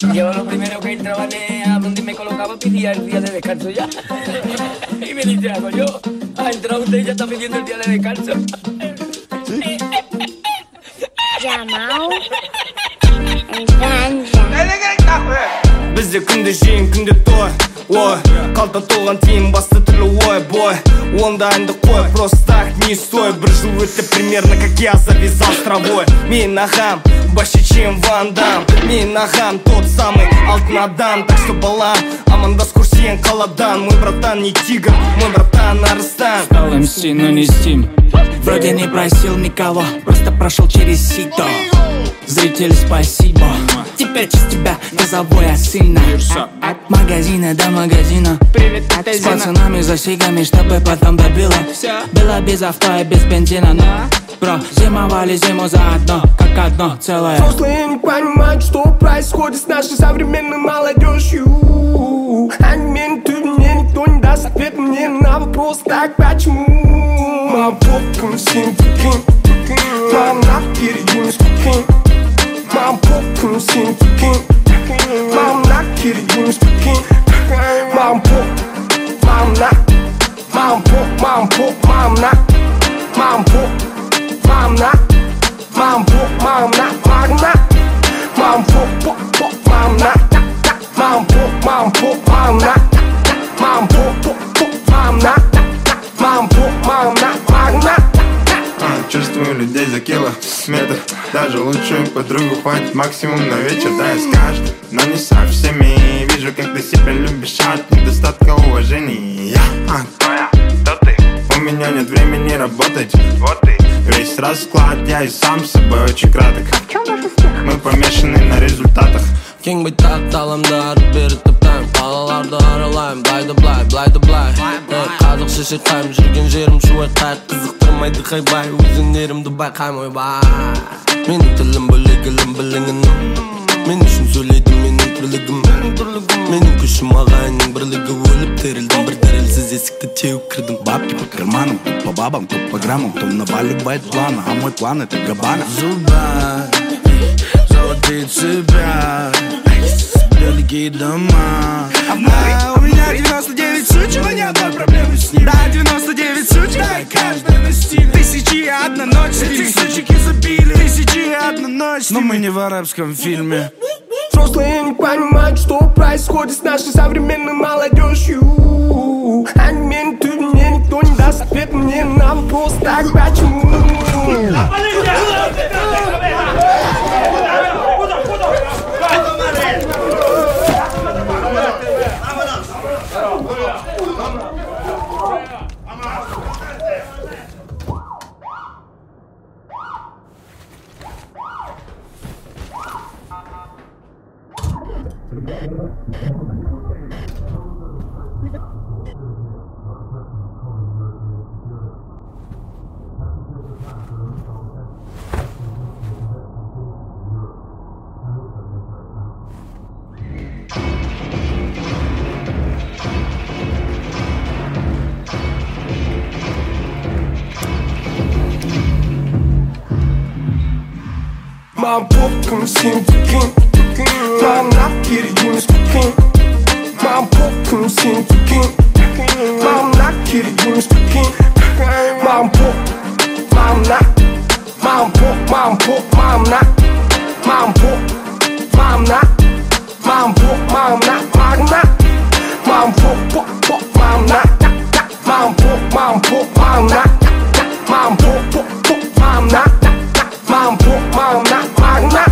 Yo lo primero que entraba a donde me colocaba pedía el día de descanso ya. Y me dice algo, yo, ha entrado usted y ya está pidiendo el día de descanso. Jamal and Ganja. Bizde күнде жейін күнде той ой қалта толған тиын басты түрлі ой бой онда әнді қой просто так не стой бір жыл өтті примерно как я завязал с травой мен ағам больше чем Ван Дам мен ағам тот самый алтын адам так что балам амандас көрсең қаладан мой братан не тигр мой братан арыстан стал МС, но не Steam. Вроде не просил никого, просто прошел через сито. Зрители, спасибо. Теперь через тебя назову я сына. От магазина до магазина. С пацанами за сигами, чтобы потом добило. Было без авто и без бензина, но бро, зимовали зиму заодно, как одно целое. Взрослые не понимают, что происходит с нашей современной молодежью. Они мне, ты мне, никто не даст ответ мне на вопрос, так почему? Мам, всем прикинь, мам, нахер им спокин. Мам, всем прикинь, мам, нахер им спокин. Мам, на, мам, на, мам, на, магна. Мам, на, магна. Чувствую людей за километр. Даже лучшую подругу хватит максимум на вечер. Да, я с каждым, но не со всеми. Вижу, как ты себя любишь, от недостатка уважения. Кто ты? У меня нет времени работать. Вот ты. Весь расклад, я и сам с собой очень краток. Мы помешаны на результатах. King быть так талымды арып беріп тіптайм Балаларды аралайм, блайды блай Қазақша шырқайм, жүрген жерім шуай қайық Қызықтырмайды хайбай, өзіңдерімді байқайм ойбай Менің тілім бөлек, ілім біліңінің Мен үшін сөйлейді менің түрлігім Менің күшім ағайынның бірлігі өліп терілдім Бір дәрелсіз есікті теуіп кірдім Бабки по карманам, тут по бабам, тут по граммам Кто наваливает плана, а мой план это Габбана Зубай, золотые цепя Далекие дома у меня 99 сучек, ни одной проблемы с ним. Да, 99 сучек, да, и каждая на стиле. Тысячи и одна ночь, этих сучек изобилие. Тысячи и одна ночь, но мы не в арабском фильме. Взрослые не понимают, что происходит с нашей современной молодежью. Они мне, ты мне, никто не даст ответ мне на вопрос, так почему? Мам, всем прикинь, мам, нахер им спокин. Мам, всем прикинь, мам, нахер им спокин. Мам, на, мам, на, магна. Мам, на, магна.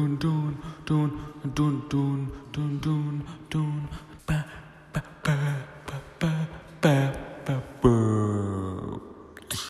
Dun